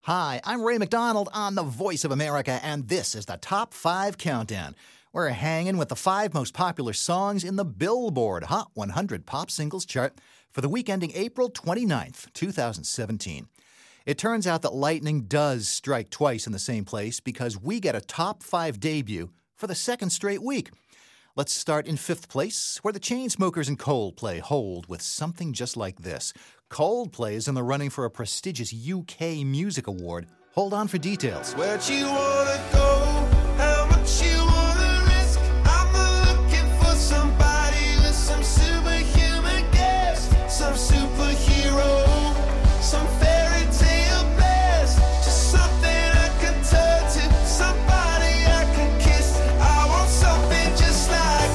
Hi, I'm Ray McDonald on The Voice of America, and this is the Top 5 Countdown. We're hanging with the 5 most popular songs in the Billboard Hot 100 Pop Singles chart for the week ending April 29th, 2017. It turns out that lightning does strike twice in the same place because we get a Top 5 debut for the second straight week. Let's start in 5th place, where the Chainsmokers and Coldplay hold with something just like this. Coldplay is in the running for a prestigious UK Music Award. Hold on for details. Where'd you wanna go? How much you wanna risk? I'm looking for somebody with some superhuman gifts, some superhero, some fairy tale blast, just something I can turn to, somebody I can kiss. I want something just like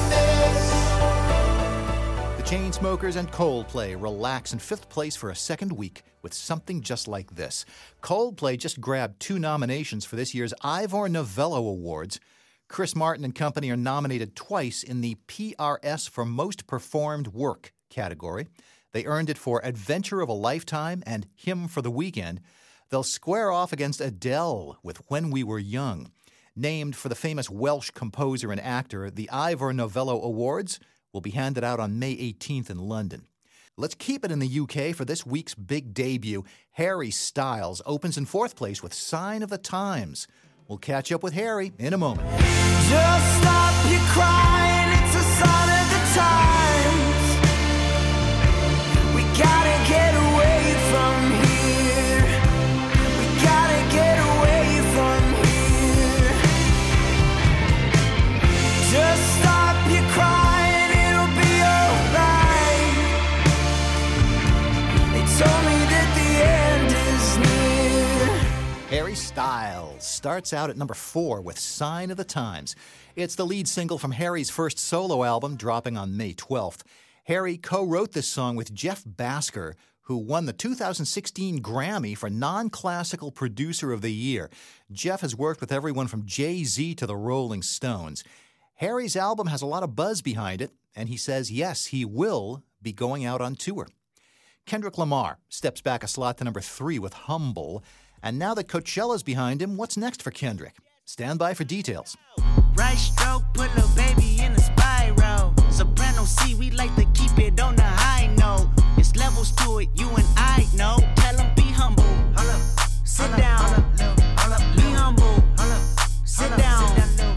this. The Chainsmokers and Coldplay relax in 5th place for a second week with something just like this. Coldplay just grabbed 2 nominations for this year's Ivor Novello Awards. Chris Martin and company are nominated twice in the PRS for Most Performed Work category. They earned it for Adventure of a Lifetime and Hymn for the Weekend. They'll square off against Adele with When We Were Young. Named for the famous Welsh composer and actor, the Ivor Novello Awards will be handed out on May 18th in London. Let's keep it in the UK for this week's big debut. Harry Styles opens in 4th place with Sign of the Times. We'll catch up with Harry in a moment. Just stop your crying, it's a sign of the times. We gotta get away from here. We gotta get away from here. Just stop your crying, it'll be alright. They told me that the end is near. Harry Styles starts out at number 4 with Sign of the Times. It's the lead single from Harry's first solo album, dropping on May 12th. Harry co-wrote this song with Jeff Bhasker, who won the 2016 Grammy for Non-Classical Producer of the Year. Jeff has worked with everyone from Jay-Z to the Rolling Stones. Harry's album has a lot of buzz behind it, and he says, yes, he will be going out on tour. Kendrick Lamar steps back a slot to number 3 with Humble. And now that Coachella's behind him, what's next for Kendrick? Stand by for details. Right stroke, put little baby in a spiral. Soprano C, we like to keep it on the high note. It's levels to it, you and I know. Tell them be humble. Sit down. Be humble. Sit down.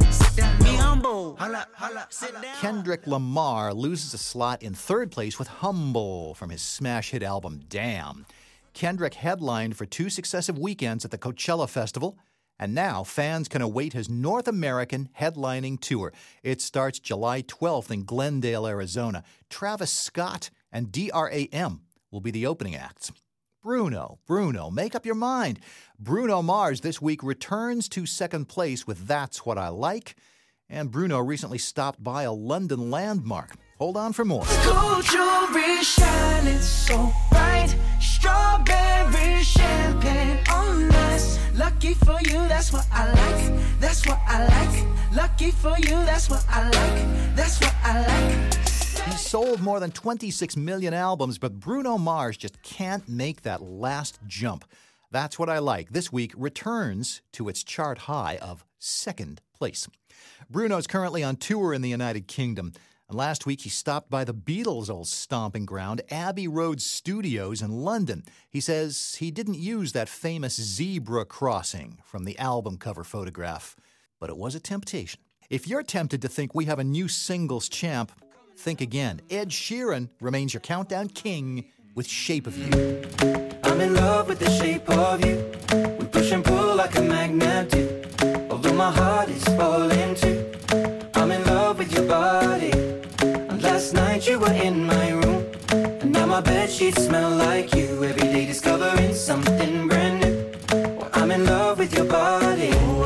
Be humble. Sit down. Kendrick Lamar loses a slot in 3rd place with Humble from his smash hit album Damn. Kendrick headlined for 2 successive weekends at the Coachella Festival, and now fans can await his North American headlining tour. It starts July 12th in Glendale, Arizona. Travis Scott and DRAM will be the opening acts. Bruno, make up your mind. Bruno Mars this week returns to 2nd place with That's What I Like, and Bruno recently stopped by a London landmark. Hold on for more. Gold jewelry shining so bright, strawberry champagne on us. Lucky for you, that's what I like. That's what I like. Lucky for you, that's what I like. That's what I like. He sold more than 26 million albums, but Bruno Mars just can't make that last jump. That's What I Like this week returns to its chart high of 2nd place. Bruno's currently on tour in the United Kingdom. And last week, he stopped by the Beatles' old stomping ground, Abbey Road Studios in London. He says he didn't use that famous zebra crossing from the album cover photograph, but it was a temptation. If you're tempted to think we have a new singles champ, think again. Ed Sheeran remains your countdown king with Shape of You. I'm in love with the shape of you. We push and pull like a magnet do. Although my heart is falling too. I'm in love with your body. Last night you were in my room, and now my bedsheets smell like you. Every day discovering something brand new. Well, I'm in love with your body.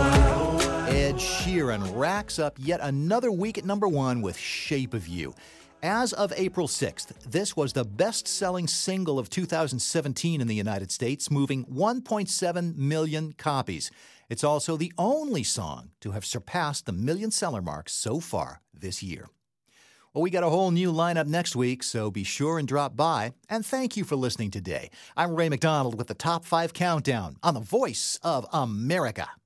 Ed Sheeran racks up yet another week at number 1 with Shape of You. As of April 6th, this was the best-selling single of 2017 in the United States, moving 1.7 million copies. It's also the only song to have surpassed the million-seller mark so far this year. Well, we got a whole new lineup next week, so be sure and drop by. And thank you for listening today. I'm Ray McDonald with the Top 5 Countdown on the Voice of America.